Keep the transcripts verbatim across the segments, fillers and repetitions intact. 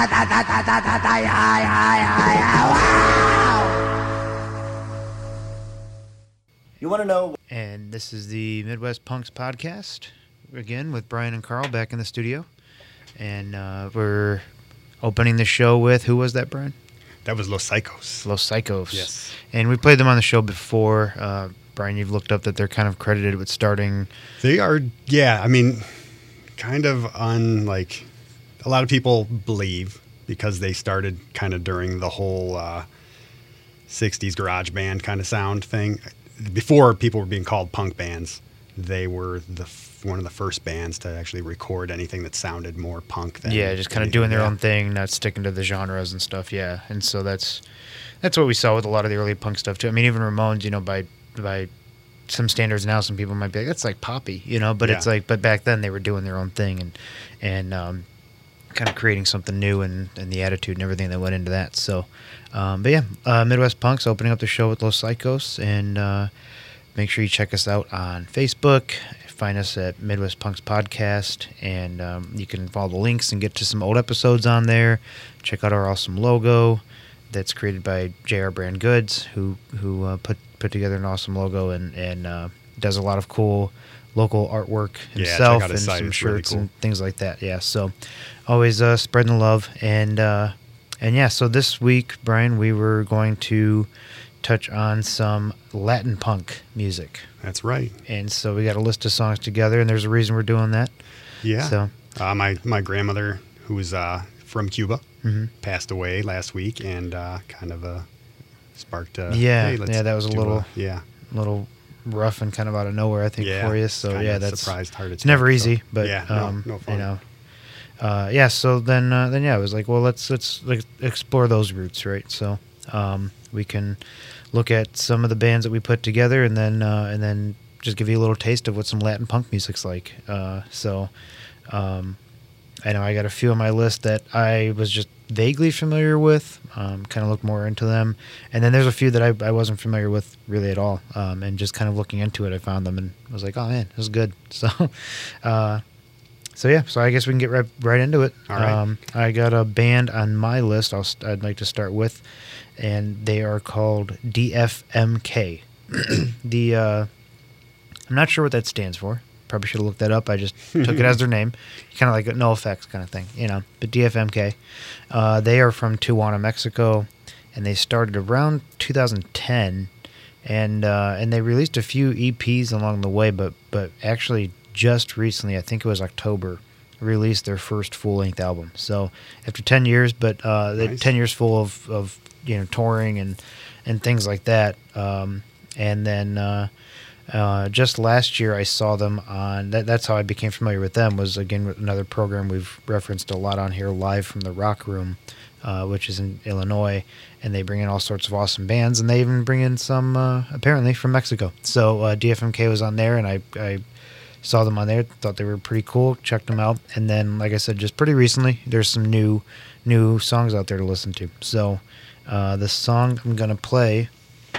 You want to know? And this is the Midwest Punks podcast, again with Brian and Carl back in the studio. And uh, we're opening the show with, who was that, Brian? That was Los Psychos. Los Psychos. Yes. And we played them on the show before. Uh, Brian, you've looked up that they're kind of credited with starting. They are, yeah, I mean, kind of unlike, a lot of people believe because they started kind of during the whole uh, sixties garage band kind of sound thing. Before people were being called punk bands, they were the one of the first bands to actually record anything that sounded more punk than Yeah, just kind of doing their yeah. own thing, not sticking to the genres and stuff, yeah. And so that's that's what we saw with a lot of the early punk stuff, too. I mean, even Ramones, you know, by by some standards now, some people might be like, that's like poppy, you know, but Yeah. it's like, but back then they were doing their own thing and, and um, kind of creating something new and, and the attitude and everything that went into that. So, um, but yeah, uh, Midwest Punks opening up the show with Los Psychos, and uh, make sure you check us out on Facebook. Find us at Midwest Punks Podcast, and um, you can follow the links and get to some old episodes on there. Check out our awesome logo that's created by J R Brand Goods, who who uh, put put together an awesome logo and and uh, does a lot of cool local artwork Yeah, himself check out and his site. some It's really shirts cool. and things like that. Yeah, so always uh, spreading the love, and uh, and yeah. So this week, Brian, we were going to touch on some Latin punk music. That's right. And so we got a list of songs together, and there's a reason we're doing that. Yeah. So Uh, my, my grandmother, who was uh, from Cuba, Mhm. passed away last week, and uh, kind of uh, sparked uh, Yeah, hey, let's yeah, that was a do little- yeah. a little rough and kind of out of nowhere, I think, Yeah, for you. So kinda yeah, that's surprised heart it's attack, never so- easy, but yeah, no, um, no fun. you know, uh, yeah. So then, uh, then yeah, it was like, well, let's let's like, explore those roots, right? So um, we can look at some of the bands that we put together, and then uh, and then just give you a little taste of what some Latin punk music's like. Uh, so um, I know I got a few on my list that I was just vaguely familiar with, um, kind of look more into them. And then there's a few that I, I wasn't familiar with really at all. Um, and just kind of looking into it, I found them and was like, oh man, this is good. So, uh, so yeah, so I guess we can get right, right into it. All right. Um, I got a band on my list I'll, st- I'd like to start with, and they are called D F M K. the, uh, I'm not sure what that stands for. Probably should have looked that up. I just took it as their name. Kind of like a no effects kind of thing, you know. But D F M K, uh, they are from Tijuana, Mexico, and they started around two thousand ten, and uh, and they released a few E Ps along the way, but but actually just recently, I think it was October, released their first full length album. So after ten years, but uh, they Nice. ten years full of, of you know touring and and things like that, um, and then. Uh, Uh, just last year, I saw them on. That, that's how I became familiar with them. Was again with another program we've referenced a lot on here, Live from the Rock Room, uh, which is in Illinois, and they bring in all sorts of awesome bands, and they even bring in some uh, apparently from Mexico. So uh, D F M K was on there, and I, I saw them on there. Thought they were pretty cool. Checked them out, and then, like I said, just pretty recently, there's some new new songs out there to listen to. So uh, the song I'm gonna play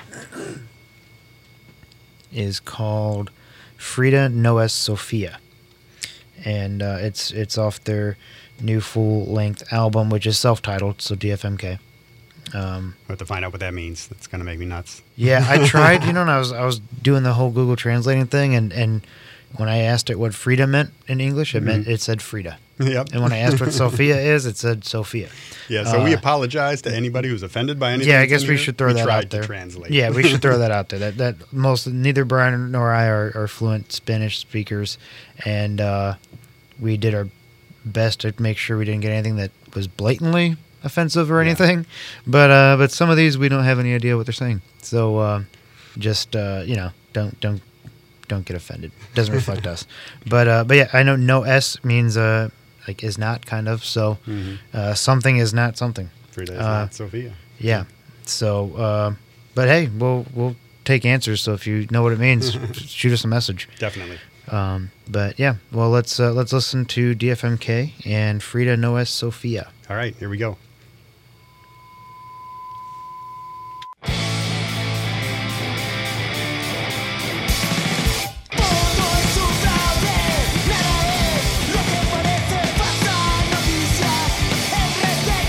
is called Frida No Es Sofia, and uh, it's it's off their new full length album, which is self titled, so D F M K. Um, We have to find out what that means. That's going to make me nuts. yeah, I tried, you know, and I was I was doing the whole Google translating thing, and, and when I asked it what Frida meant in English, it meant it said Frida, Yep. and when I asked what Sophia is, it said Sophia. Yeah, so we Uh, apologize to anybody who's offended by anything. Yeah, I that's guess in we here. should throw we that tried out there. to translate. Yeah, we should throw that out there. That that most neither Brian nor I are, are fluent Spanish speakers, and uh, we did our best to make sure we didn't get anything that was blatantly offensive or Yeah. anything. But uh, but some of these we don't have any idea what they're saying. So uh, just uh, you know, don't don't don't get offended. Doesn't reflect us. But uh, but yeah, I know no S means uh, like is not kind of. So Mhm. uh, something is not something. Frida is Uh, not Sophia. Yeah. So, uh, but hey, we'll we'll take answers. So if you know what it means, shoot us a message. Definitely. Um, but yeah, well let's uh, let's listen to D F M K and Frida No Es Sofia. All right, here we go. Todo es un fraude, nada es lo que parece, falsa noticias, el rey de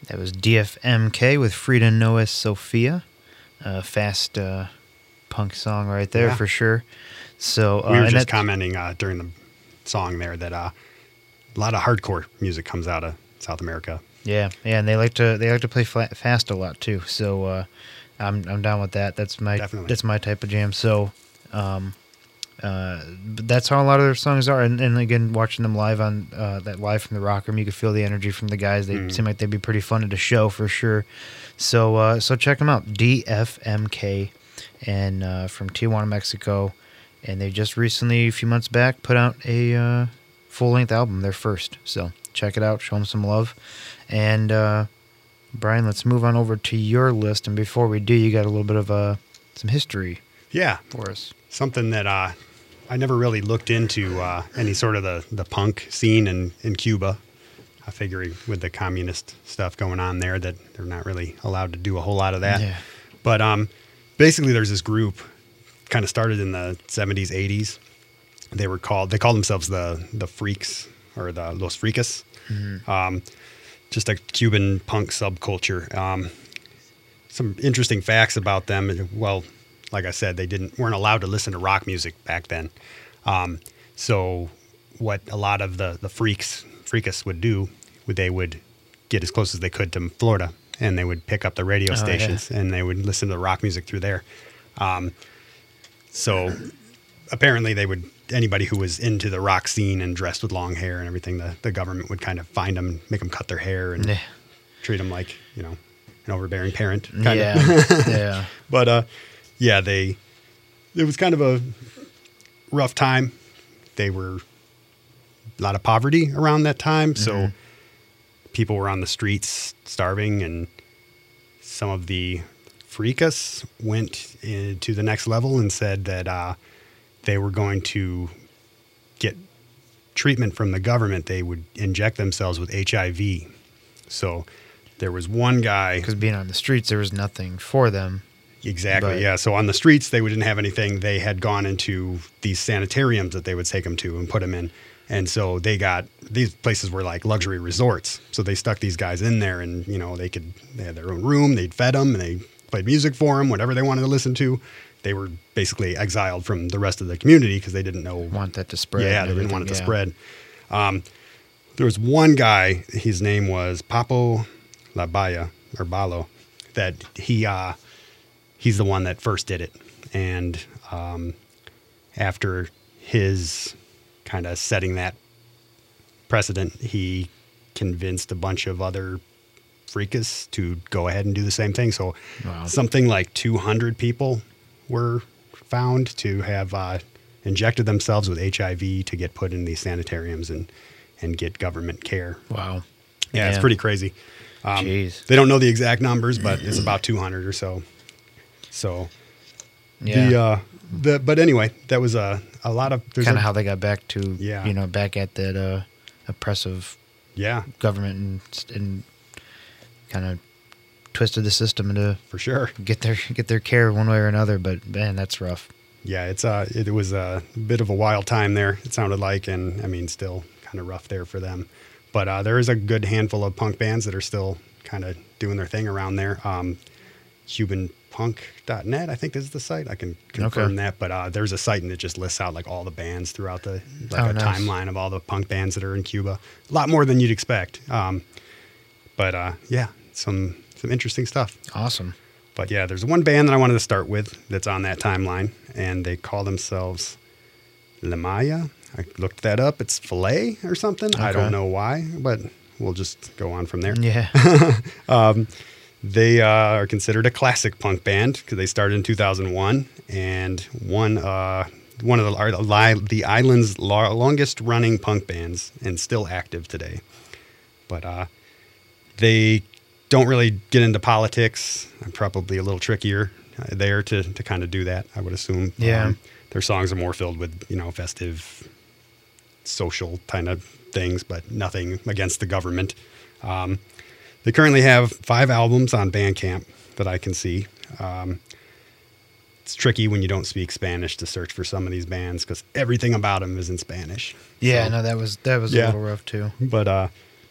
That was D F M K with Frida Noah Sophia. A fast uh, punk song right there Yeah. for sure. So uh, We were and just that's- commenting uh, during the song there that uh, a lot of hardcore music comes out of South America. Yeah, yeah, and they like to they like to play flat, fast a lot too. So uh, I'm I'm down with that. That's my Definitely. that's my type of jam. So um, uh, but that's how a lot of their songs are. And, and again, watching them live on uh, that live from the Rock Room, you could feel the energy from the guys. They Mm. seem like they'd be pretty fun at a show for sure. So uh, so check them out, D F M K, and uh, from Tijuana, Mexico. And they just recently, a few months back, put out a uh, full length album, their first. So check it out, show them some love. And uh, Brian, let's move on over to your list. And before we do, you got a little bit of uh, some history Yeah, for us. something that uh, I never really looked into uh, any sort of the, the punk scene in, in Cuba. I figure with the communist stuff going on there that they're not really allowed to do a whole lot of that. Yeah. But um, basically there's this group kind of started in the seventies, eighties. They were called, they called themselves the, the Freaks or the Los Freakas. Um, just a Cuban punk subculture. Um, some interesting facts about them. Well, like I said, they didn't weren't allowed to listen to rock music back then. Um, so what a lot of the the freaks freakists would do, would they would get as close as they could to Florida, and they would pick up the radio Oh, stations and they would listen to rock music through there. Um, so apparently they would anybody who was into the rock scene and dressed with long hair and everything, the, the government would kind of find them, make them cut their hair and Yeah. treat them like, you know, an overbearing parent. Kind Yeah, of. yeah. But uh, yeah, they it was kind of a rough time. They were a lot of poverty around that time, so people were on the streets starving, and some of the freakas went in, to the next level and said that uh, they were going to get treatment from the government. They would inject themselves with H I V. So there was one guy. Because being on the streets, there was nothing for them. Exactly, But- yeah. So on the streets, they didn't have anything. They had gone into these sanitariums that they would take them to and put them in. And so they got, these places were like luxury resorts. So they stuck these guys in there and, you know, they could, they had their own room, they'd fed them and they played music for them, whatever they wanted to listen to. They were basically exiled from the rest of the community because they didn't know. Want that to spread. Yeah, and they didn't want it to everything, spread. Um, there was one guy, his name was Papo Labaya, or Balo, that he, uh, he's the one that first did it. And um, after his kind of setting that precedent, he convinced a bunch of other freakists to go ahead and do the same thing. So Wow. something like two hundred people were found to have uh, injected themselves with H I V to get put in these sanitariums and, and get government care. Wow. Yeah, it's pretty crazy. Um, Jeez. They don't know the exact numbers, but it's about two hundred or so. So Yeah. the, uh, the, but anyway, that was a, a lot of, there's Kind of a- how they got back to, Yeah. you know, back at that uh, oppressive yeah, government and, and kind of twisted the system to for sure. get their get their care one way or another. But man, that's rough. Yeah, it's uh, it was a bit of a wild time there. It sounded like, and I mean, still kind of rough there for them. But uh, there is a good handful of punk bands that are still kind of doing their thing around there. Um, Cuban Punk dot net, I think is the site. I can confirm Okay. that. But uh, there's a site and it just lists out like all the bands throughout the like Oh, a nice. timeline of all the punk bands that are in Cuba. A lot more than you'd expect. Um, but uh, yeah, some some interesting stuff. Awesome. But yeah, there's one band that I wanted to start with that's on that timeline, and they call themselves La Maya. I looked that up. It's Filet or something. I Okay. don't know why, but we'll just go on from there. Yeah. They uh, are considered a classic punk band because they started in two thousand one, and one uh, one of the are the, li- the island's lo- longest running punk bands, and still active today. But uh, they don't really get into politics. I'm probably a little trickier uh, there to to kind of do that, I would assume. Yeah. Their songs are more filled with, you know, festive, social kind of things, but nothing against the government. Um, they currently have five albums on Bandcamp that I can see. Um, it's tricky when you don't speak Spanish to search for some of these bands because everything about them is in Spanish. Yeah, So- no, that was that was Yeah. a little rough too. but uh,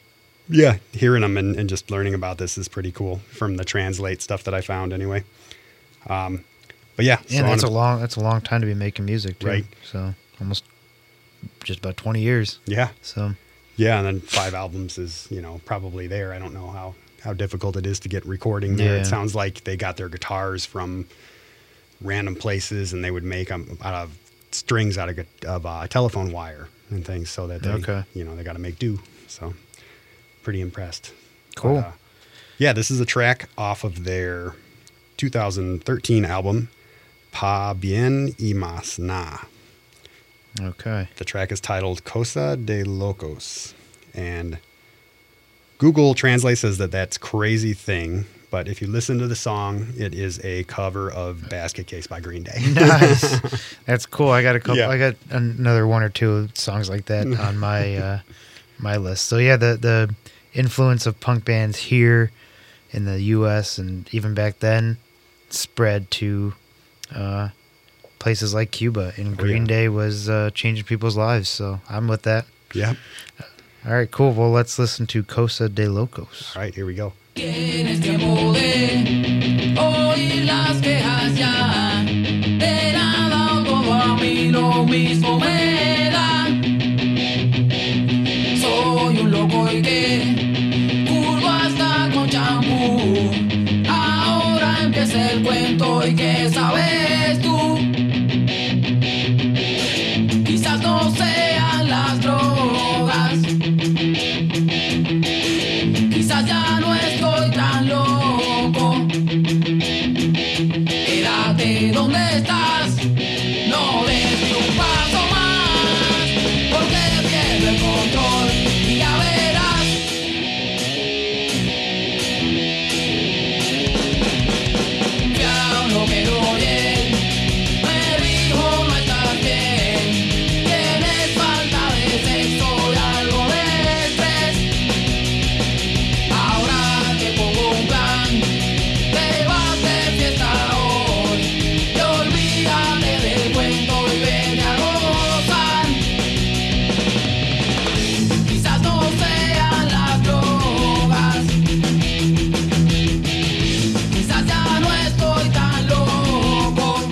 yeah, hearing them and, and just learning about this is pretty cool from the Translate stuff that I found anyway. Um, but yeah, Yeah, so that's on a long that's a long time to be making music, too. Right. So almost just about twenty years. yeah, So yeah, and then five albums is you know probably there. I don't know how how difficult it is to get recording there. Yeah. It sounds like they got their guitars from random places and they would make them out of strings out of, gu- of uh, telephone wire and things so that they, Okay. you know, they got to make do. So pretty impressed. Cool. But, uh, yeah, this is a track off of their two thousand thirteen album, Pa Bien y Mas Na. okay. The track is titled Cosa de Locos. And Google Translate says that that's Crazy Thing. But if you listen to the song, it is a cover of Basket Case by Green Day. Nice. That's cool. I got a couple. Yeah. I got another one or two songs like that on my uh, my list. So yeah, the the influence of punk bands here in the U S and even back then spread to uh, places like Cuba. And Green yeah. Day was uh, changing people's lives. So I'm with that. Yeah. All right, cool. Well, let's listen to Cosa de Locos. All right, here we go. Tienes tiempo de oír las quejas ya. De nada o todo a mí lo mismo me da. Soy un loco y que curvo hasta con champú. Ahora empieza el cuento y que sabes tú. Quizás no sean las drogas. Quizás ya no estoy tan loco. Quédate donde estás. No des ni un paso más. Porque pierdo el control y ya verás. Ya lo quiero bien. Me dijo no estás bien. Tienes falta de sexo y algo de estrés. Ahora te pongo un plan, te vas de fiesta hoy y olvídate del cuento y vete a gozar. Quizás no sean las drogas, quizás ya no estoy tan loco.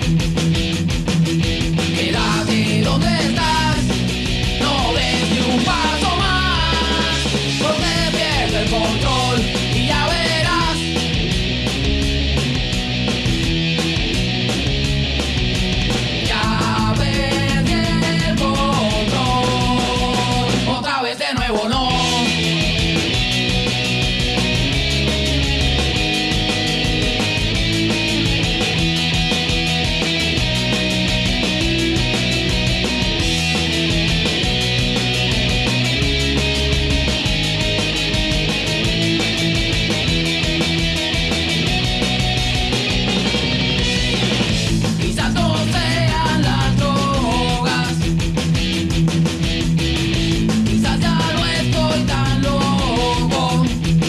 Quédate donde estás, no des ni un paso más, porque pierdo el control y ya verás. Ya perdí el control, otra vez de nuevo no. Quizás no sean las drogas, quizás ya no estoy tan loco.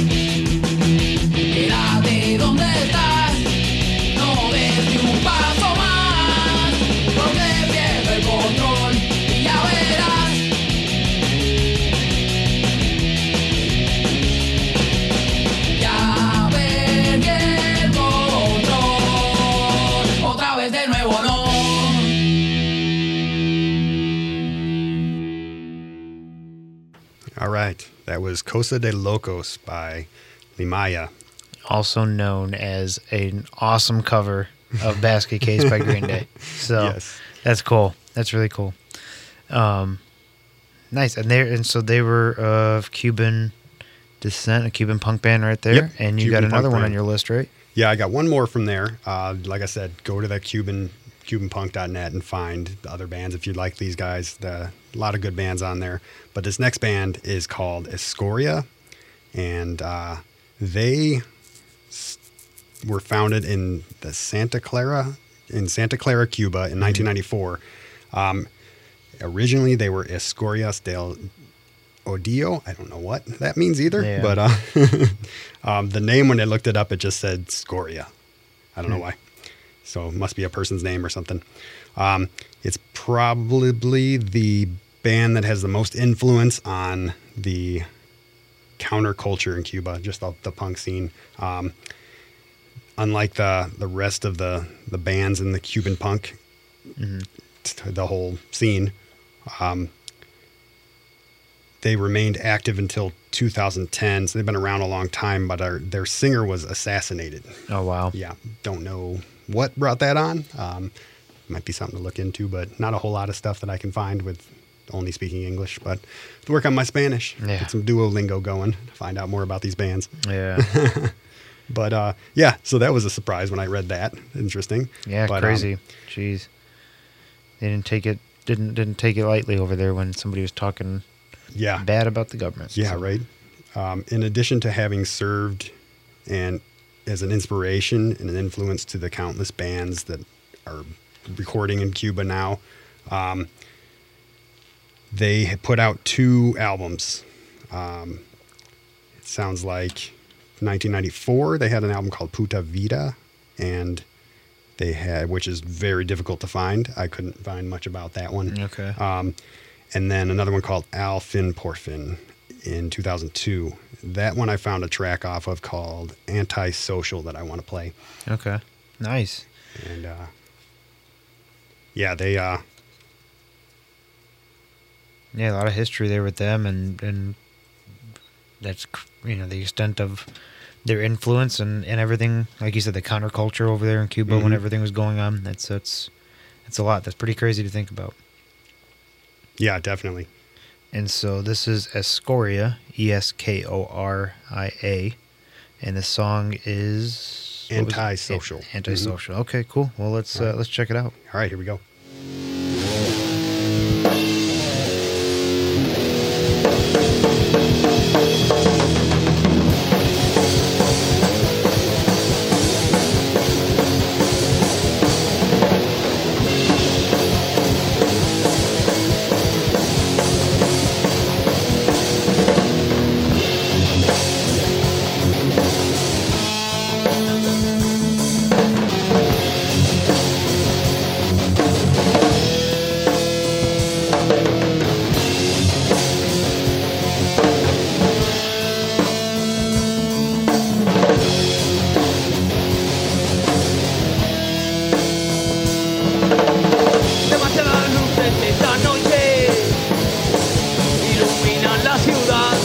Quédate donde estás, no des ni un paso más, porque pierdo el control y ya verás. Ya perdí el control, otra vez de nuevo no. All right. That was Cosa de Locos by Limaya. Also known as an awesome cover of Basket Case by Green Day. So Yes. that's cool. That's really cool. Um, nice. And they and so they were of Cuban descent, a Cuban punk band right there. Yep, And you Cuban got another punk one on band. your list, right? Yeah, I got one more from there. Uh, like I said, go to that Cuban Cuban punk dot net and find the other bands if you like these guys. The, a lot of good bands on there. But this next band is called Escoria, and uh, they s- were founded in the Santa Clara in Santa Clara, Cuba, in nineteen ninety-four. Um, originally, they were Escorias del Odio. I don't know what that means either, Yeah. but uh, um, the name, when I looked it up, it just said Scoria. I don't know why. So it must be a person's name or something. Um, it's probably the band that has the most influence on the counterculture in Cuba, just the, the punk scene. Um, unlike the the rest of the the bands in the Cuban punk, Mm-hmm. t- the whole scene, um, they remained active until two thousand ten. So they've been around a long time, but our, their singer was assassinated. Oh wow. Yeah, don't know what brought that on. Um, might be something to look into, but not a whole lot of stuff that I can find with only speaking English. But to work on my Spanish, Yeah. get some Duolingo going, to find out more about these bands. Yeah. But uh, yeah, so that was a surprise when I read that. Interesting. Yeah. But, um, crazy. Jeez. They didn't take it. Didn't didn't take it lightly over there when somebody was talking yeah, bad about the government. yeah, So- right. Um, in addition to having served and as an inspiration and an influence to the countless bands that are recording in Cuba now, um, they had put out two albums. Um, it sounds like nineteen ninety-four, they had an album called Puta Vida, and they had, which is very difficult to find. I couldn't find much about that one. Okay. Um, and then another one called Al Fin Por Fin in two thousand two. That one I found a track off of called Antisocial that I want to play. Okay. Nice. And uh, yeah, they uh, Yeah, a lot of history there with them, and and that's cr- you know the extent of their influence and, and everything. Like you said, the counterculture over there in Cuba when Mhm. everything was going on. That's that's it's a lot. That's pretty crazy to think about. yeah, definitely. And so this is Escoria, E S K O R I A, and the song is what was it? Antisocial. An- Antisocial. Okay, cool. Well, let's uh, let's check it out. All right, here we go. Demasiadas luces esta noche iluminan la ciudad.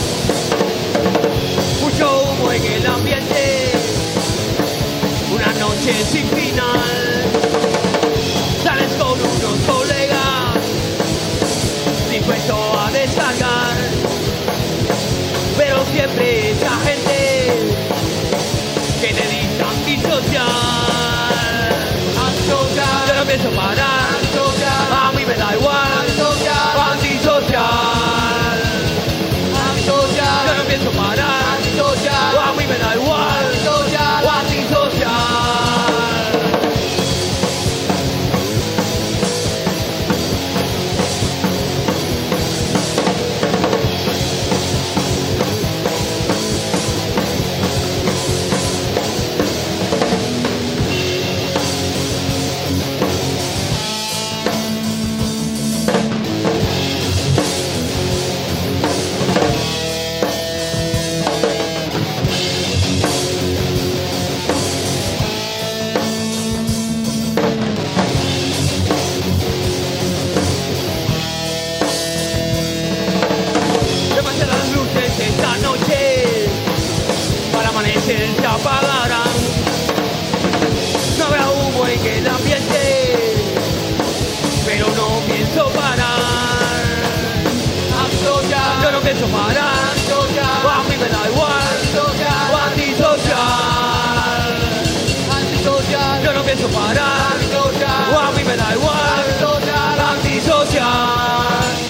Mucho humo en el ambiente, una noche sin final. Sales con unos colegas, dispuesto a descargar, pero siempre esa gente que te dicta antisocial. Antisocial, yo no pienso parar. A mí me da igual, antisocial, antisocial, yo no pienso parar, a mí me da igual, antisocial. Demasiadas luces esta noche, para amanecer se apagarán. No habrá humo en el ambiente, pero no pienso parar. Antisocial, yo no pienso parar. A mí me da igual. Antisocial, antisocial, yo no pienso parar. A mí me da igual. Antisocial.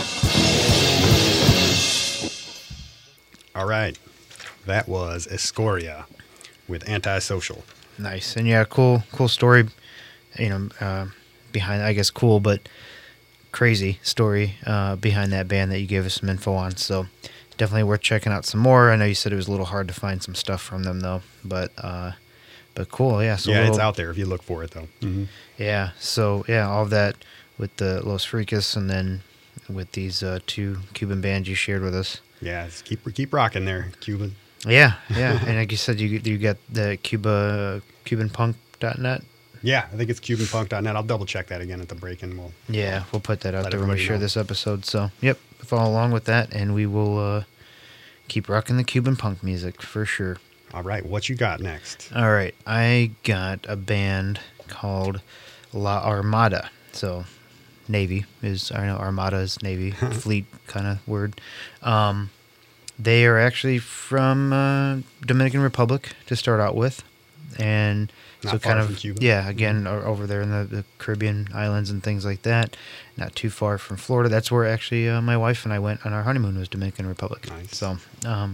All right. That was Escoria with Antisocial. Nice. And yeah, cool cool story. You know, uh, behind I guess cool, but crazy story uh, behind that band that you gave us some info on. So definitely worth checking out some more. I know you said it was a little hard to find some stuff from them though, but uh, but cool. Yeah. So a yeah, little- it's out there if you look for it, though. Mm-hmm. Yeah. So yeah, all of that with the Los Fricas, and then with these uh, two Cuban bands you shared with us. Yeah, just keep keep rocking there, Cuban. Yeah, yeah. And like you said, you you got the Cuba Cuban Punk dot net. Yeah, I think it's Cuban Punk dot net. I'll double check that again at the break, and we'll Yeah, we'll put that out Let there when we everybody share know. this episode. So, yep, follow along with that, and we will uh, keep rocking the Cuban punk music for sure. All right, what you got next? All right, I got a band called La Armada. So, Navy is, I know Armada is Navy, fleet kind of word. Um, they are actually from uh, Dominican Republic to start out with, and Not so far kind of from Cuba. yeah, again o- over there in the, the Caribbean islands and things like that. Not too far from Florida. That's where actually uh, my wife and I went on our honeymoon, was Dominican Republic. Nice. So, um,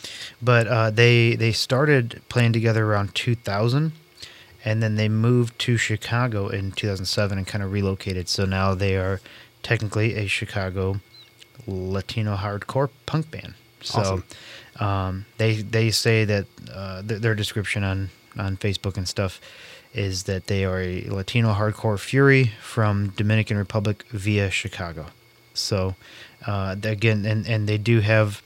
but uh, they they started playing together around two thousand, and then they moved to Chicago in two thousand seven and kind of relocated. So now they are technically a Chicago Latino hardcore punk band. So Awesome. um, they they say that uh, th- their description on, on Facebook and stuff is that they are a Latino hardcore fury from Dominican Republic via Chicago. So uh, again, and, and they do have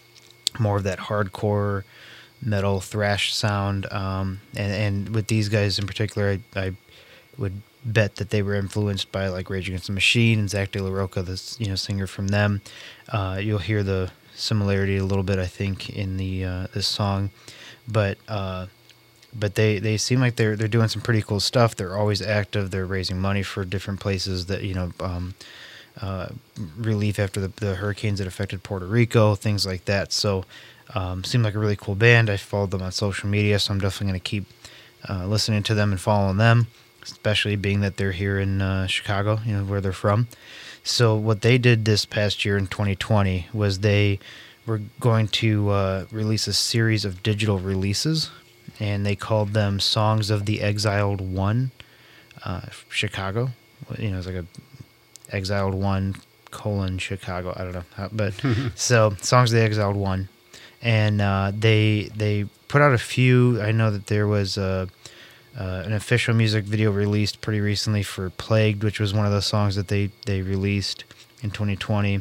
more of that hardcore metal thrash sound. Um, and, and with these guys in particular, I, I would bet that they were influenced by like Rage Against the Machine and Zach De La Rocha, the you know singer from them. Uh, you'll hear the similarity a little bit, I think, in the uh, this song, but uh, but they, they seem like they're they're doing some pretty cool stuff. They're always active. They're raising money for different places that you know. Um, uh, relief after the, the hurricanes that affected Puerto Rico, things like that. So, um, seemed like a really cool band. I followed them on social media, so I'm definitely going to keep uh, listening to them and following them, especially being that they're here in uh, Chicago, you know, where they're from. So, what they did this past year in twenty twenty was they were going to uh, release a series of digital releases, and they called them Songs of the Exiled One, uh, Chicago. You know, it's like a Exiled One colon Chicago. I don't know, how, but so Songs of the Exiled One, and uh, they they put out a few. I know that there was a, uh, an official music video released pretty recently for Plagued, which was one of the songs that they they released in twenty twenty,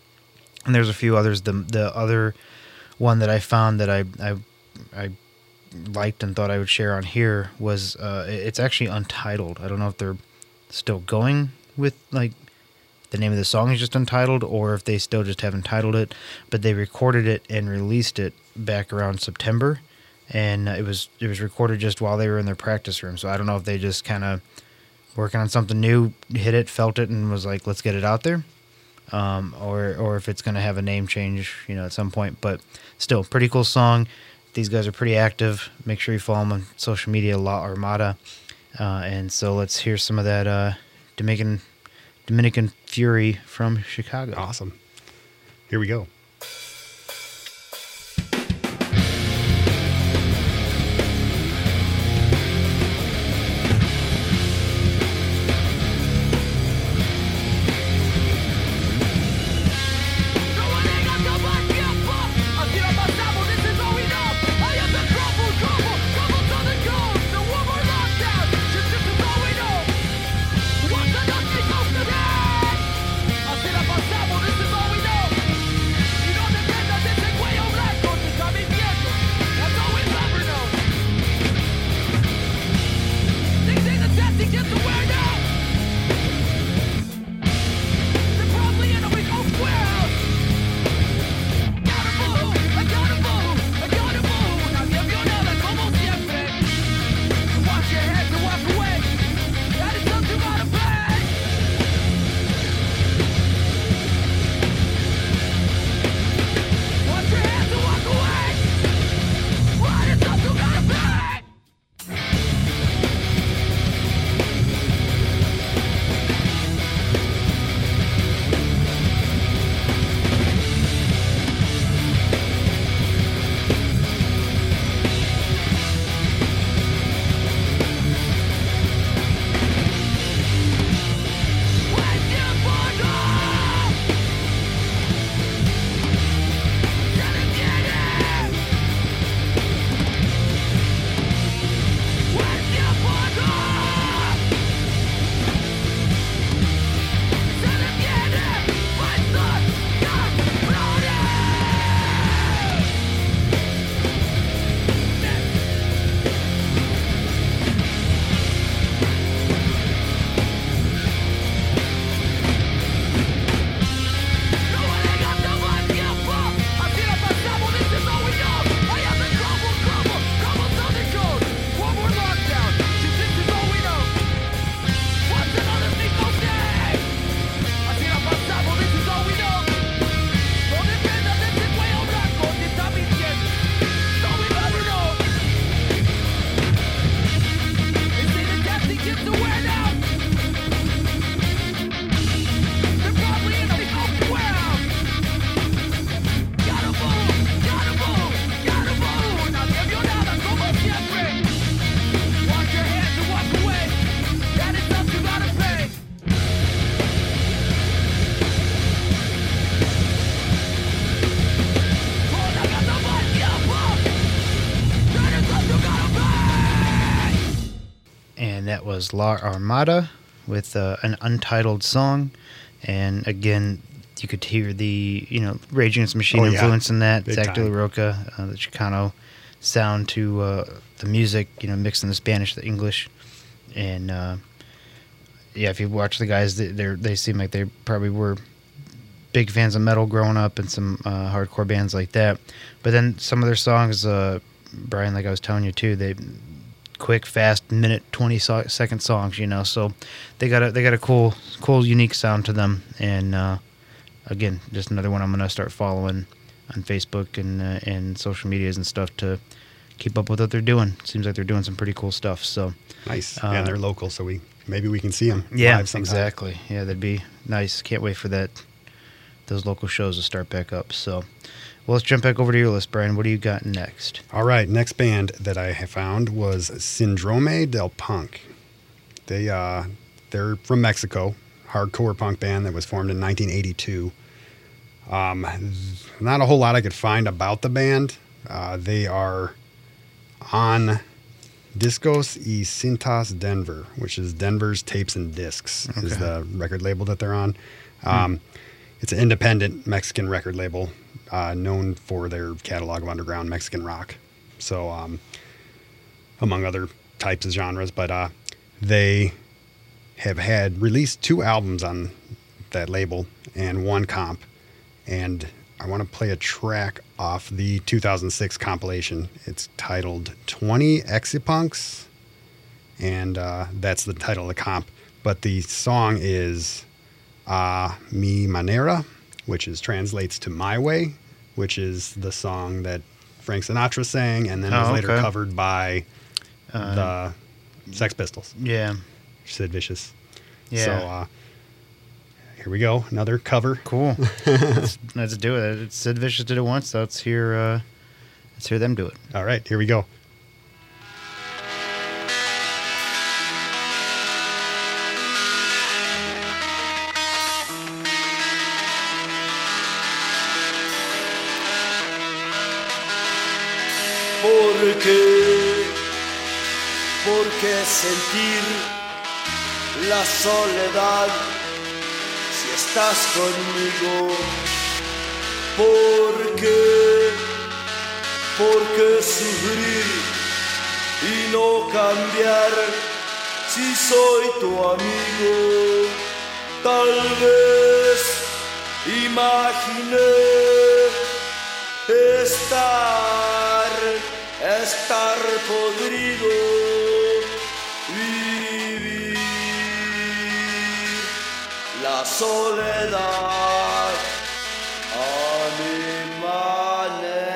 and there's a few others. The the other one that I found that I I I liked and thought I would share on here was uh, it's actually untitled. I don't know if they're still going with like. The name of the song is just untitled, or if they still just haven't titled it, but they recorded it and released it back around September, and it was it was recorded just while they were in their practice room. So I don't know if they just kind of working on something new, hit it, felt it, and was like, let's get it out there, um, or or if it's going to have a name change, you know, at some point. But still, pretty cool song. These guys are pretty active. Make sure you follow them on social media, La Armada, uh, and so let's hear some of that uh, Dominican. Dominican Fury from Chicago. Awesome. Here we go. Así la pasamos, this is all we know. and that was La Armada with uh, an untitled song. And again, you could hear the, you know, Rage Against the Machine Oh, yeah. influence in that. Big Zach De time. La Roca, uh, the Chicano sound to uh, the music, you know, mixing the Spanish, the English. And uh, yeah, if you watch the guys, they they're, they seem like they probably were big fans of metal growing up and some uh, hardcore bands like that. But then some of their songs, uh, Brian, like I was telling you too, they quick, fast, minute, twenty so- second songs, you know. So they got a they got a cool, cool, unique sound to them. And uh, again, just another one I'm gonna start following on Facebook and uh, and social medias and stuff to keep up with what they're doing. Seems like they're doing some pretty cool stuff. So Nice. Uh, yeah, and they're local, so we maybe we can see them. yeah, live sometime. exactly. Yeah, that'd be nice. Can't wait for that. Those local shows to start back up. So, well, let's jump back over to your list, Brian. What do you got next? All right, next band that I have found was Síndrome del Punk. They uh, they're from Mexico, hardcore punk band that was formed in nineteen eighty-two. Um, not a whole lot I could find about the band. Uh, they are on Discos y Cintas Denver, which is Denver's Tapes and Discs, is Okay. the record label that they're on. Um, hmm. It's an independent Mexican record label uh, known for their catalog of underground Mexican rock. So, um, among other types of genres, but uh, they have had released two albums on that label and one comp. And I want to play a track off the two thousand six compilation. It's titled twenty Exipunks, and uh, that's the title of the comp. But the song is A Mi Manera, which is translates to My Way, which is the song that Frank Sinatra sang and then Oh, was later okay. covered by Uh, the Sex Pistols, Yeah. Sid Vicious. Yeah. So uh, here we go, another cover. Cool. let's, let's do it. It's Sid Vicious did it once, so let's hear, uh, let's hear them do it. All right, here we go. ¿Por qué? ¿Por qué sentir la soledad si estás conmigo? ¿Por qué? ¿Por qué sufrir y no cambiar si soy tu amigo? Tal vez imaginé estar, estar podrido, vivir la soledad a mi manera.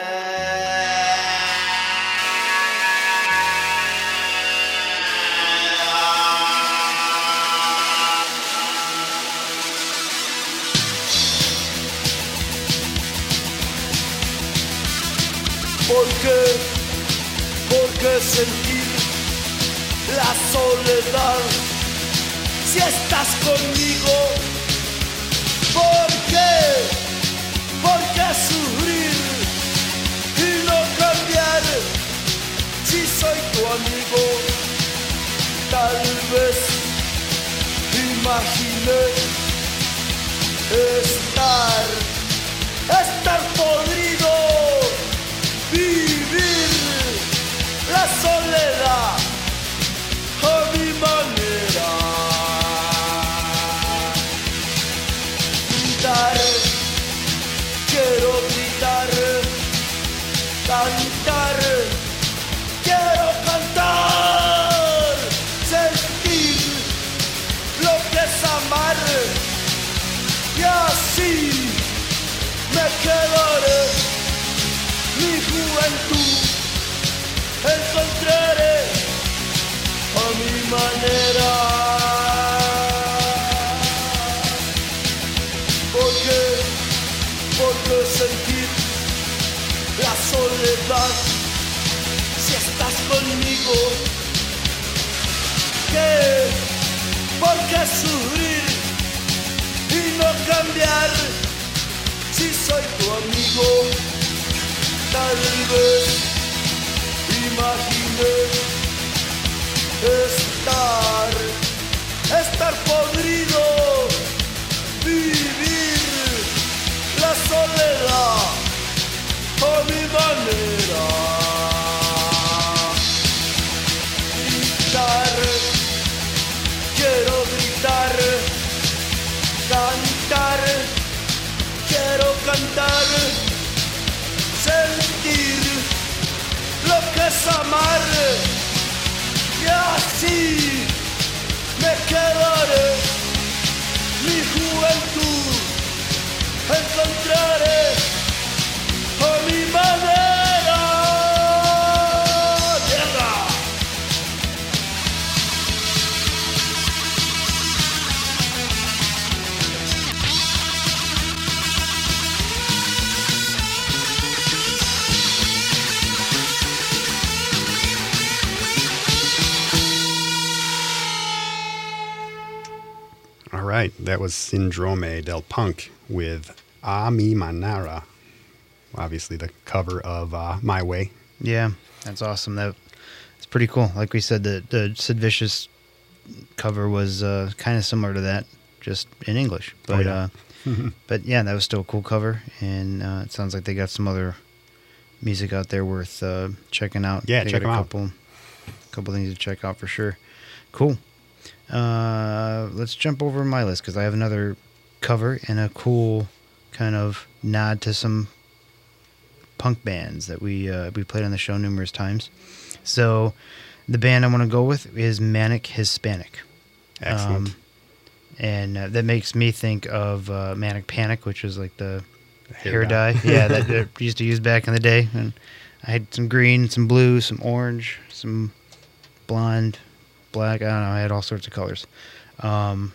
¿Por qué? ¿Por qué sentir la soledad si estás conmigo? ¿Por qué? ¿Por qué sufrir y no cambiar si soy tu amigo? Tal vez imaginé estar, estar podrido, vivir la soledad a mi manera. Gritar, quiero gritar, cantar, quiero cantar, sentir lo que es amar y así me quedaré. Mi juventud encontraré a mi manera. ¿Por qué? ¿Por qué sentir la soledad si estás conmigo? ¿Qué? ¿Por qué sufrir y no cambiar si soy tu amigo? Tal vez imaginé estar, estar podrido, vivir la soledad a mi manera. Gritar, quiero gritar, cantar, quiero cantar, sentir lo que es amar, y así me quedaré, mi juventud encontraré a mi manera. ¡Tierra! All right, that was Syndrome del Punk with A Mi Manera. Obviously, the cover of uh, My Way. Yeah, that's awesome. That it's pretty cool. Like we said, the the Sid Vicious cover was uh, kind of similar to that, just in English. But Oh, yeah. uh, but yeah, that was still a cool cover, and uh, it sounds like they got some other music out there worth uh, checking out. Yeah, they check got a 'em out. couple, couple things to check out for sure. Cool. Uh, let's jump over my list because I have another cover and a cool kind of nod to some punk bands that we uh, we played on the show numerous times. So the band I want to go with is Manic Hispanic. Excellent. Um, and uh, that makes me think of uh, Manic Panic, which is like the hair hair, dye. dye. Yeah, that that we used to use back in the day. And I had some green, some blue, some orange, some blonde, black. I don't know. I had all sorts of colors. Um,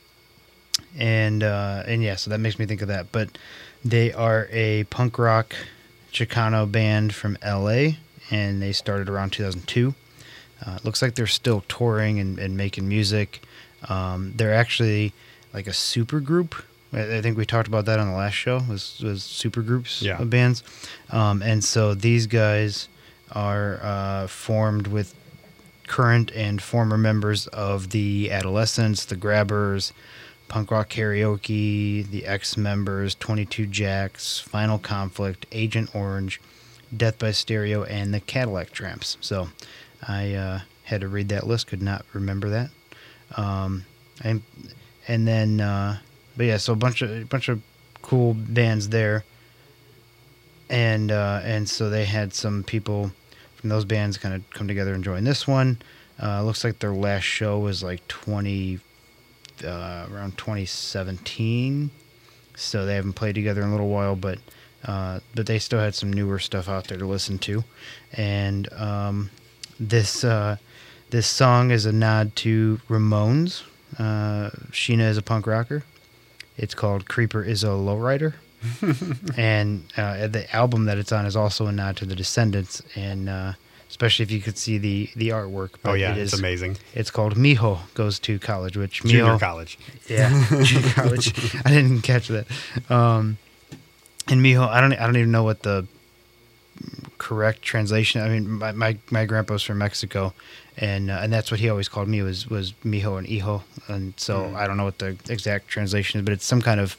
and uh, and yeah, so that makes me think of that. But they are a punk rock Chicano band from L A, and they started around two thousand two. Uh, it looks like they're still touring and, and making music. Um, they're actually like a super group. I I think we talked about that on the last show, was, was super groups Yeah. of bands. Um, and so these guys are uh, formed with current and former members of the Adolescents, the Grabbers, Punk Rock Karaoke, the X-Members, twenty-two Jacks, Final Conflict, Agent Orange, Death by Stereo, and the Cadillac Tramps. So I uh, had to read that list, could not remember that. Um, and, and then, uh, but yeah, so a bunch of a bunch of cool bands there, and uh, and so they had some people from those bands kind of come together and join this one. Uh, looks like their last show was like twenty, uh, around twenty seventeen, so they haven't played together in a little while, but uh, but they still had some newer stuff out there to listen to, and um, this uh, this song is a nod to Ramones. Uh, Sheena is a punk rocker. It's called Creeper is a Lowrider. And uh, the album that it's on is also a nod to the Descendants, and uh, especially if you could see the, the artwork. Oh, yeah, it it's is, amazing. It's called Mijo Goes to College, which Junior Mijo, college. yeah, junior college. I didn't catch that. Um, and Mijo, I don't, I don't even know what the correct translation. I mean, my my, my grandpa's from Mexico, and uh, and that's what he always called me was was Mijo and Hijo, and so Mm. I don't know what the exact translation is, but it's some kind of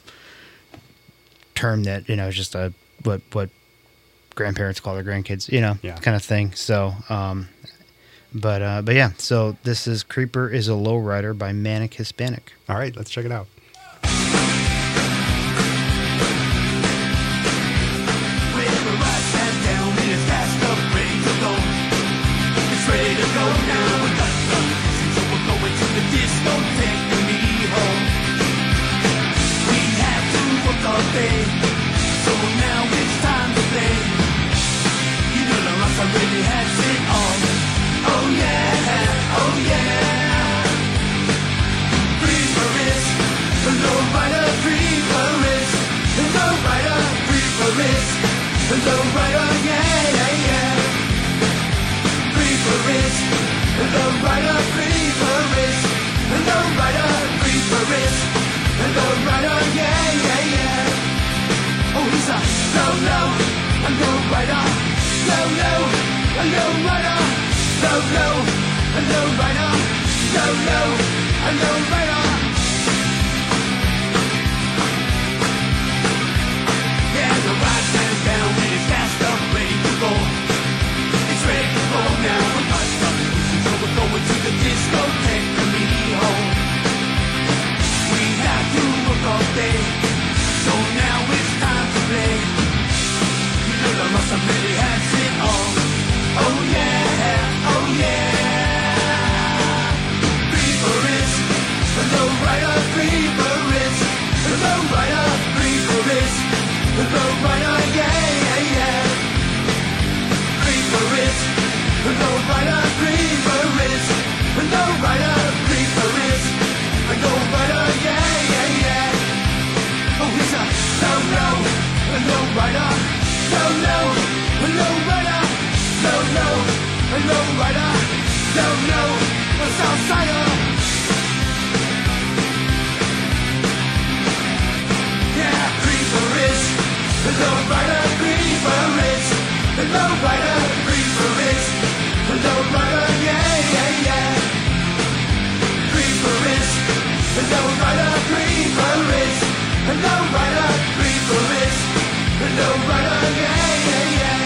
term that, you know, is just a what what grandparents call their grandkids, you know, Yeah. kind of thing. So, um, but uh, but yeah, so this is Creeper is a Lowrider by Manic Hispanic. All right, let's check it out. Low, low, a low rider, low, low, a low rider. low, a low rider. Yeah, the ride stands down and it's gassed up, ready to go. It's ready to go now. We're not stopping, so we're going to the discotheque to meet home. We had to work all day, so now it's time to play. You know the must have really has it all. Oh yeah, oh yeah. Free for risk, the low rider, free for risk, the low rider, free for risk, the low rider, yeah, yeah, yeah. Free for risk, the low rider, free for risk, the low rider, free for risk, the low rider, yeah, yeah, yeah. Oh, he's a low, low, a low rider, low, low, a low rider, low, low, a low rider, low, low, a Southsider. Yeah, free for risk, the low rider, free for risk, the low rider, free for risk, the low rider, yeah, yeah, yeah. Free for risk, the low rider, free for risk, the low rider, free for risk, the low rider, yeah, yeah, yeah.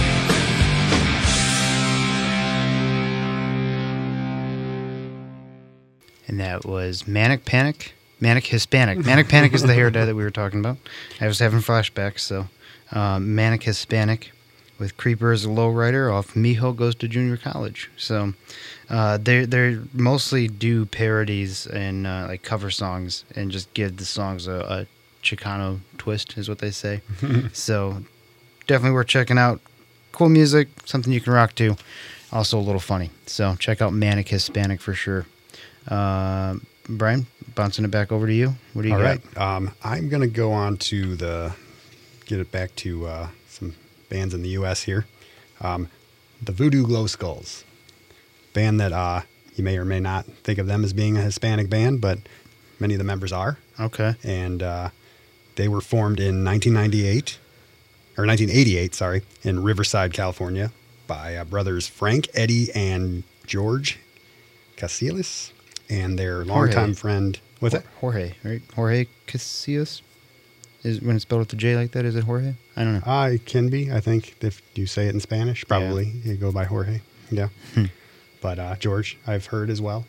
And that was Manic Panic, Manic Hispanic. Manic Panic is the hair dye that we were talking about. I was having flashbacks, so um, Manic Hispanic with Creeper as a lowrider off Mijo Goes to Junior College. So uh, they they mostly do parodies and uh, like cover songs and just give the songs a, a Chicano twist, is what they say. So definitely worth checking out. Cool music, something you can rock to. Also a little funny. So check out Manic Hispanic for sure. Uh, Brian, bouncing it back over to you. What do you All got? right. Um, I'm going to go on to the, get it back to uh, some bands in the U S here. Um, the Voodoo Glow Skulls. Band that uh, you may or may not think of them as being a Hispanic band, but many of the members are. Okay. And uh, they were formed in nineteen ninety-eight, or nineteen eighty-eight, sorry, in Riverside, California, by uh, brothers Frank, Eddie, and George Casillas, and their longtime Jorge. friend. What's that? Jorge, right? Jorge Casillas? Is when it's spelled with a J like that, is it Jorge? I don't know. Uh, it can be, I think, if you say it in Spanish. Probably you go by Jorge. Yeah. But uh, George, I've heard as well.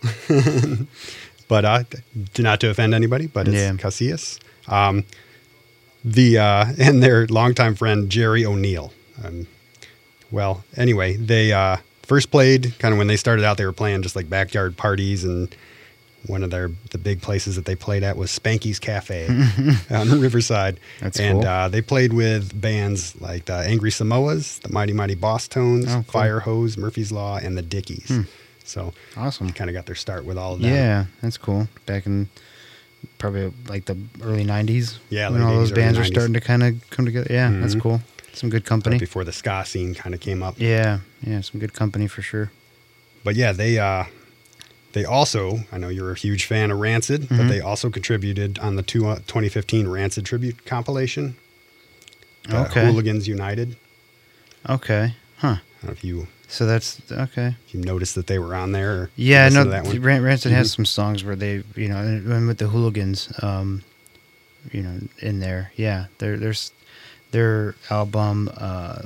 But uh, not to offend anybody, but it's Yeah. Casillas. Um, the uh, and their longtime friend Jerry O'Neill. Um, well, anyway, they uh, first played kind of when they started out. They were playing just like backyard parties, and one of their the big places that they played at was Spanky's Cafe on Riverside. That's and cool. uh, they played with bands like the Angry Samoas, the Mighty Mighty Boss Tones, Oh, cool. Fire Hose, Murphy's Law, and the Dickies. Hmm. So Awesome. kind of got their start with all of them. Yeah, that's cool. Back in probably like the early nineties. Yeah, when late all those eighties, early bands are nineties. starting to kind of come together. Yeah, that's Mhm. cool. Some good Right company. before the ska scene kind of came up. Yeah, yeah, some good company for sure. But yeah, they uh, they also, I know you're a huge fan of Rancid, but Mhm. they also contributed on the two, uh, twenty fifteen Rancid tribute compilation. Uh, Okay. Hooligans United. Okay, huh? I don't know if you So that's okay. if you noticed that they were on there. Or Yeah, listened no. to that one. Ran- Rancid has Mhm. some songs where they, you know, and and with the Hooligans, um, you know, in there. Yeah, there, there's their album. Uh,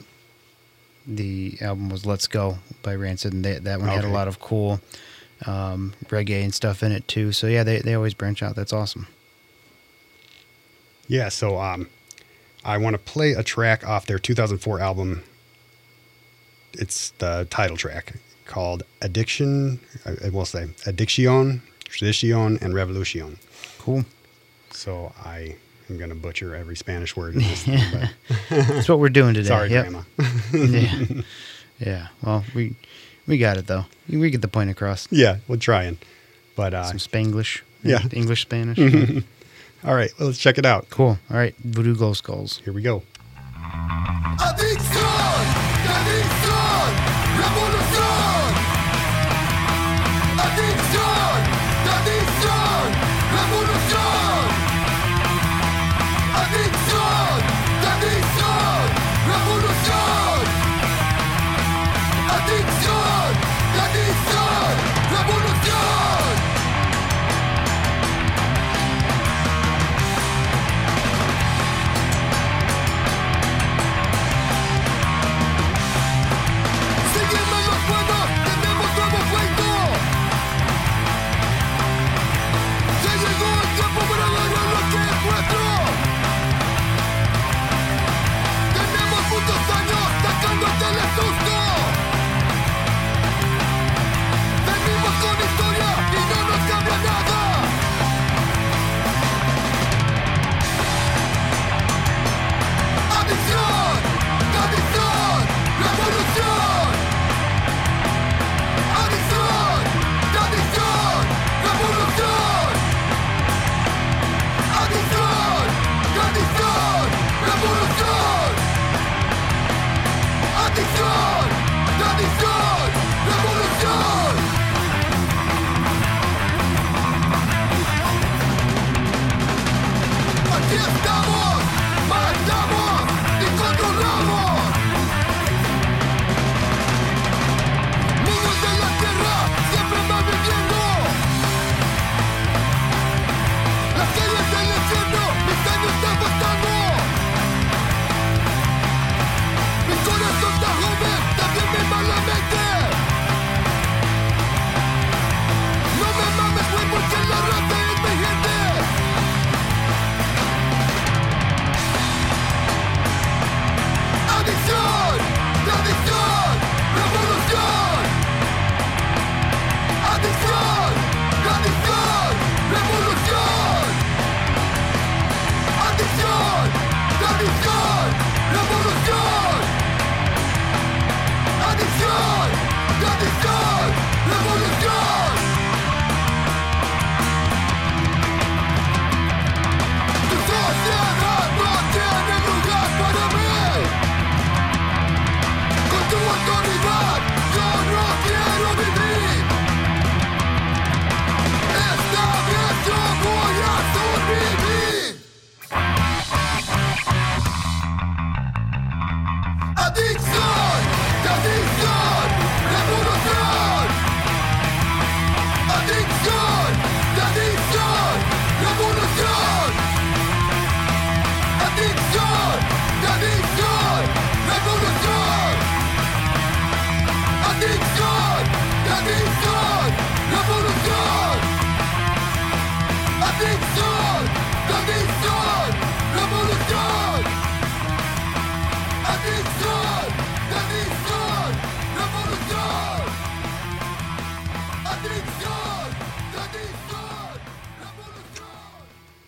the album was "Let's Go" by Rancid, and they, that one had a Okay. lot of cool um, reggae and stuff in it too. So yeah, they they always branch out. That's awesome. Yeah, so um, I want to play a track off their two thousand four album. It's the title track called Addiction, I I will say, Addiction, Tradition, and Revolution. Cool. So I am going to butcher every Spanish word in this thing, but That's what we're doing today. sorry, Yep. Grandma. Yeah. Yeah. Well, we we got it though. We get the point across. Yeah, we're trying. But uh, Some Spanglish. Yeah. English, Spanish. all right, well, let's check it out. Cool. All right. Voodoo Glow Skulls. Here we go. Adicción, adicción, revolución. Adicción, adicción, revolución. Adicción, adicción, revolución. Adicción, adicción, revolución.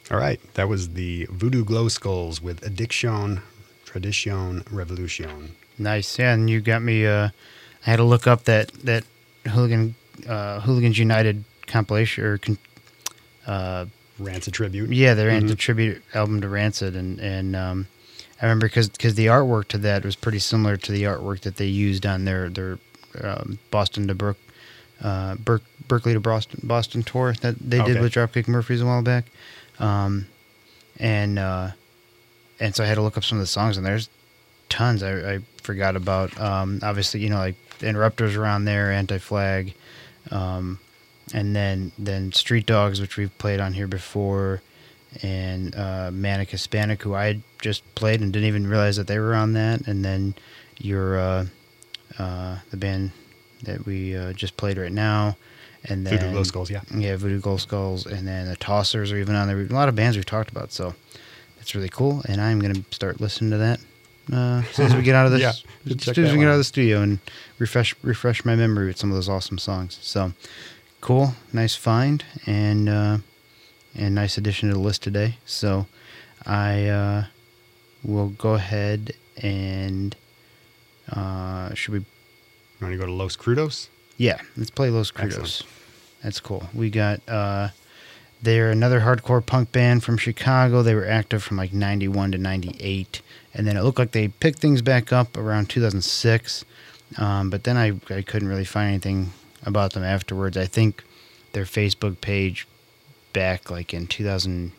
All right, that was the Voodoo Glow Skulls with Addiction, Tradition, Revolution. Nice. Yeah, and you got me. Uh, I had to look up that that Hooligan uh, Hooligans United compilation or con- uh, Rancid Tribute. yeah, their Mhm. mm tribute album to Rancid, and and um, I remember because because the artwork to that was pretty similar to the artwork that they used on their their um, Boston to Brook, uh, Berk, Berkeley to Boston Boston tour that they Okay. did with Dropkick Murphys a while back, um, and uh, and so I had to look up some of the songs, and there's tons I, I forgot about. Um, obviously, you know, like the Interrupters around there, Anti-Flag, um, and then then Street Dogs, which we've played on here before, and uh, Manic Hispanic, who I had just played and didn't even realize that they were on that, and then your uh, uh, the band that we uh, just played right now, and then Voodoo Glow Skulls, yeah. yeah, Voodoo Glow Skulls, and then the Tossers are even on there. A lot of bands we've talked about, so it's really cool, and I'm gonna start listening to that uh, as soon as we get out of this. Yeah, as check soon as that we get one out out. of the studio and refresh refresh my memory with some of those awesome songs. So cool, nice find, and uh, and nice addition to the list today. So I uh, will go ahead and uh, should we? You want to go to Los Crudos? Yeah, let's play Los Crudos. Excellent. That's cool. We got uh, they're another hardcore punk band from Chicago. They were active from like ninety-one to ninety-eight, and then it looked like they picked things back up around two thousand six. Um, but then I, I couldn't really find anything about them afterwards. I think their Facebook page back like in two thousand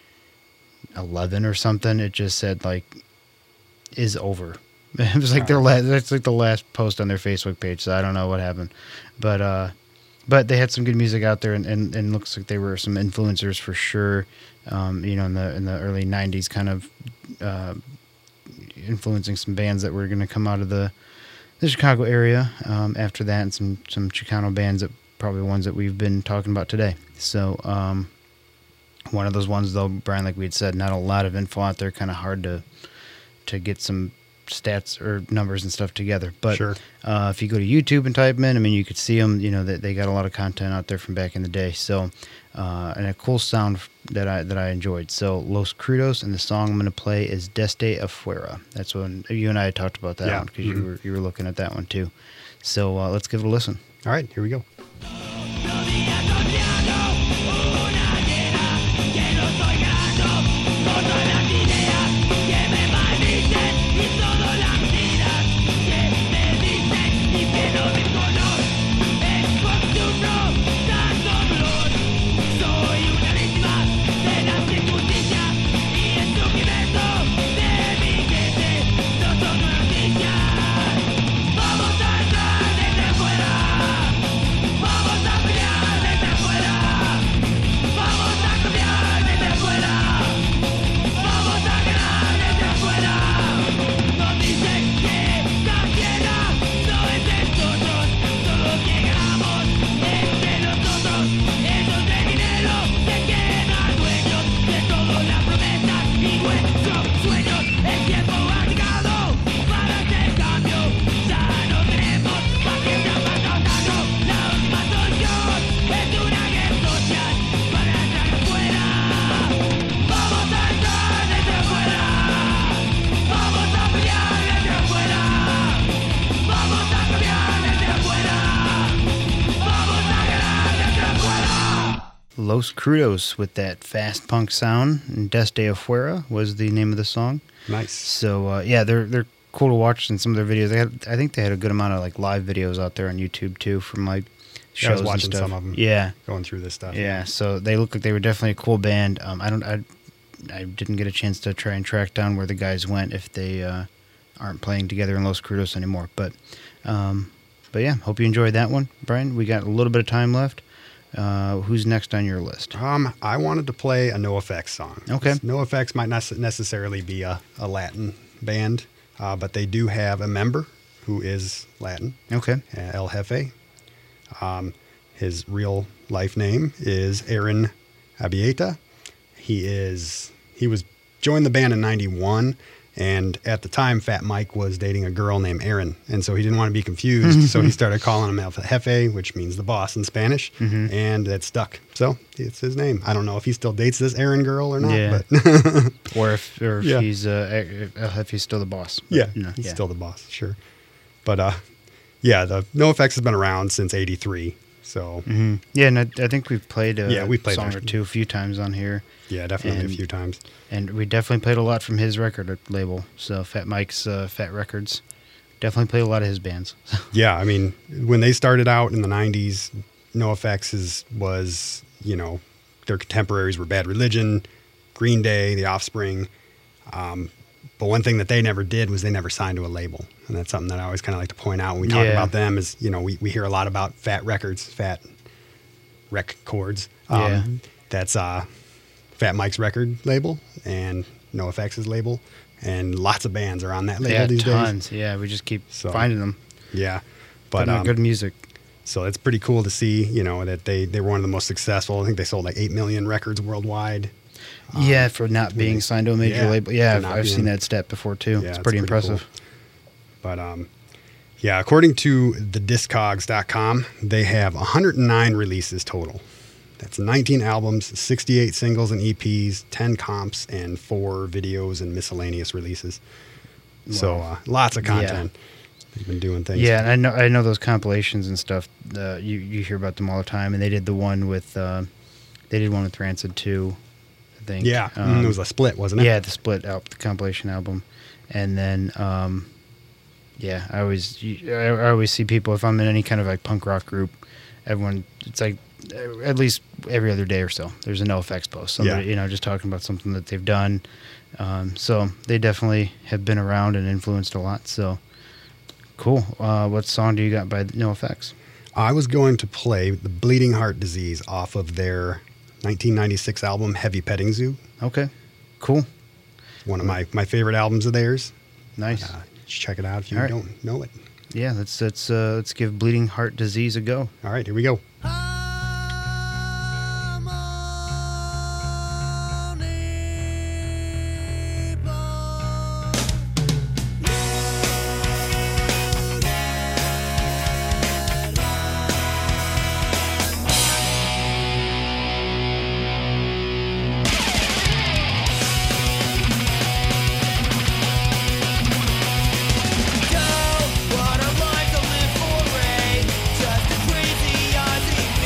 eleven or something, it just said like is over. It was like their last. That's like the last post on their Facebook page. So I don't know what happened, but uh, but they had some good music out there, and, and, and looks like they were some influencers for sure. Um, you know, in the in the early nineties, kind of uh, influencing some bands that were going to come out of the the Chicago area um, after that, and some some Chicano bands that probably ones that we've been talking about today. So um, one of those ones, though, Brian, like we had said, not a lot of info out there. Kind of hard to to get some stats or numbers and stuff together. But Sure. uh, if you go to YouTube and type them in, I mean, you could see them. You know, that they got a lot of content out there from back in the day. So uh, and a cool sound that I that I enjoyed. So Los Crudos, and the song I'm going to play is Desde Afuera. That's when you and I had talked about that Yeah. one because Mhm. you were you were looking at that one too. So uh, let's give it a listen. All right, here we go. Los Crudos with that fast punk sound, and Desde Afuera was the name of the song. Nice. So uh, yeah, they're they're cool to watch in some of their videos. They had, I think they had a good amount of like live videos out there on YouTube too, from like shows Yeah, I was watching and stuff. some of them. Yeah, Going through this stuff. yeah. So they look like they were definitely a cool band. Um, I don't, I, I didn't get a chance to try and track down where the guys went if they uh, aren't playing together in Los Crudos anymore. But, um, but yeah, hope you enjoyed that one, Brian. We got a little bit of time left. Uh, who's next on your list? Um, I wanted to play a NoFX song. Okay. NoFX might not necessarily be a, a Latin band, uh, but they do have a member who is Latin, Okay. uh, El Jefe. Um, his real life name is Aaron Abieta. He is he was joined the band in ninety-one, And at the time, Fat Mike was dating a girl named Erin, and so he didn't want to be confused. So he started calling him El Jefe, which means the boss in Spanish, Mhm. and that stuck. So it's his name. I don't know if he still dates this Erin girl or not. Yeah. But Or if, or if Yeah. he's uh, if if he's still the boss. But, yeah, you know, he's yeah. still the boss, sure. But uh, yeah, the NoFX has been around since eighty-three. So hmm Yeah, and I, I think we've played a Yeah, we played song our- or two a few times on here, yeah, definitely And- a few times. and we definitely played a lot from his record label. So Fat Mike's uh, Fat Records. Definitely played a lot of his bands. Yeah, I mean, when they started out in the nineties, NoFX is, was, you know, their contemporaries were Bad Religion, Green Day, The Offspring. Um, but one thing that they never did was they never signed to a label. And that's something that I always kind of like to point out when we talk Yeah. about them is, you know, we, we hear a lot about Fat Records, Fat Rec Chords. Um, Yeah. That's uh, Fat Mike's record label and NoFX's label. And lots of bands are on that label yeah, these days. tons. Yeah, we just keep So, finding them. Yeah. But But um, good music. so it's pretty cool to see, you know, that they, they were one of the most successful. I think they sold like eight million records worldwide. yeah, for not being they- signed to a major yeah, label. Yeah, for I've, not I've seen being- that stat before too. Yeah, it's it's pretty, pretty impressive. But um, yeah, according to the discogs dot com, they have one hundred nine releases total. That's nineteen albums, sixty-eight singles and E Ps, ten comps, and four videos and miscellaneous releases. So Wow. uh, lots of Yeah. content. They've been doing things. Yeah, and I know I know those compilations and stuff. Uh, you you hear about them all the time, and they did the one with uh, they did one with Rancid too. I think. Yeah, Um, it was a split, wasn't it? yeah, the split out the compilation album, and then um, yeah, I always you- I, I always see people if I'm in any kind of like punk rock group, everyone it's like uh, at least every other day or so there's a NoFX post. Somebody Yeah. you know just talking about something that they've done. Um, so they definitely have been around and influenced a lot. So cool. Uh, what song do you got by NoFX? I was going to play the Bleeding Heart Disease off of their nineteen ninety-six album Heavy Petting Zoo. Okay, cool, One of my, my favorite albums of theirs. nice. Uh, check it out if you All right. don't know it. Yeah, let's let's uh, let's give Bleeding Heart Disease a go. All right, here we go. What a life to live for, Ray. Just a crazy Aussie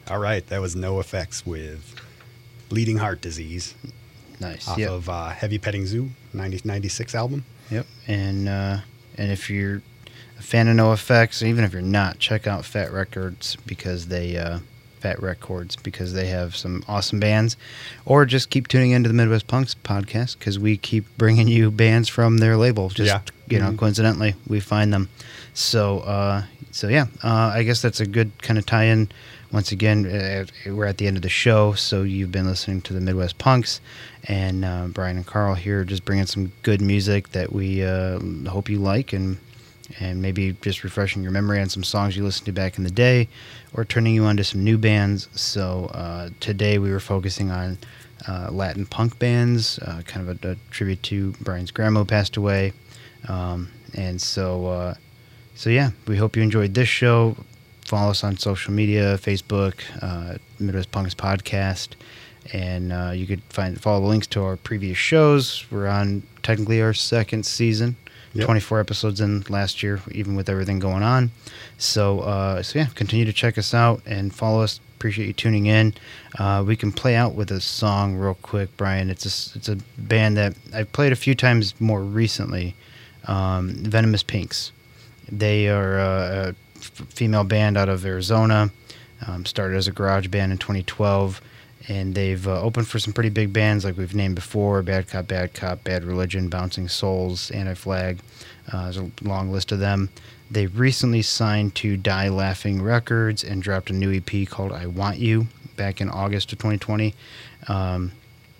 All right, that was No Effects with Bleeding Heart Disease Nice. off Yep. of uh, Heavy Petting Zoo, nineteen ninety-six album. Yep. And uh, and if you're a fan of No Effects, even if you're not, check out Fat Records because they uh, Fat Records because they have some awesome bands, or just keep tuning into the Midwest Punks podcast because we keep bringing you bands from their label. Just Yeah. you know, Mhm. coincidentally, we find them. So uh, so yeah, uh, I guess that's a good kind of tie-in. Once again, uh, we're at the end of the show, so you've been listening to the Midwest Punks, and uh, Brian and Carl here just bringing some good music that we uh, hope you like, and and maybe just refreshing your memory on some songs you listened to back in the day, or turning you on to some new bands. So uh, today we were focusing on uh, Latin punk bands, uh, kind of a, a tribute to Brian's grandma who passed away, um, and so uh, so yeah, we hope you enjoyed this show. Follow us on social media, Facebook, uh, Midwest Punks Podcast, and uh, you could find follow the links to our previous shows. We're on technically our second season, Yep. twenty-four episodes in last year, even with everything going on. So, uh, so yeah, continue to check us out and follow us. Appreciate you tuning in. Uh, we can play out with a song real quick, Brian. It's a, it's a band that I've played a few times more recently, um, Venomous Pinks. They are uh, a female band out of Arizona, um, started as a garage band in twenty twelve, and they've uh, opened for some pretty big bands like we've named before: Bad Cop, Bad Cop, Bad Religion, Bouncing Souls, Anti-Flag. Uh, there's a long list of them. They recently signed to Die Laughing Records and dropped a new E P called I Want You back in August of twenty twenty. Um,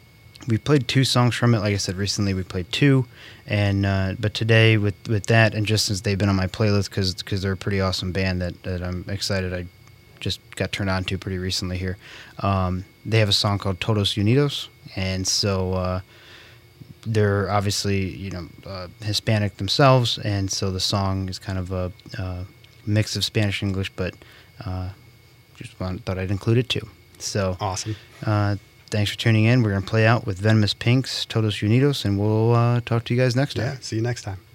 we played two songs from it. Like I said, recently we played two, and uh, but today with, with that, and just since they've been on my playlist because because they're a pretty awesome band that, that I'm excited I just got turned on to pretty recently here. Um, they have a song called Todos Unidos, and so uh, they're obviously you know uh, Hispanic themselves, and so the song is kind of a, a mix of Spanish and English, but uh, just want, thought I'd include it too. So Awesome. uh, thanks for tuning in. We're going to play out with Venomous Pinks, Todos Unidos, and we'll uh, talk to you guys next time. Yeah, see you next time.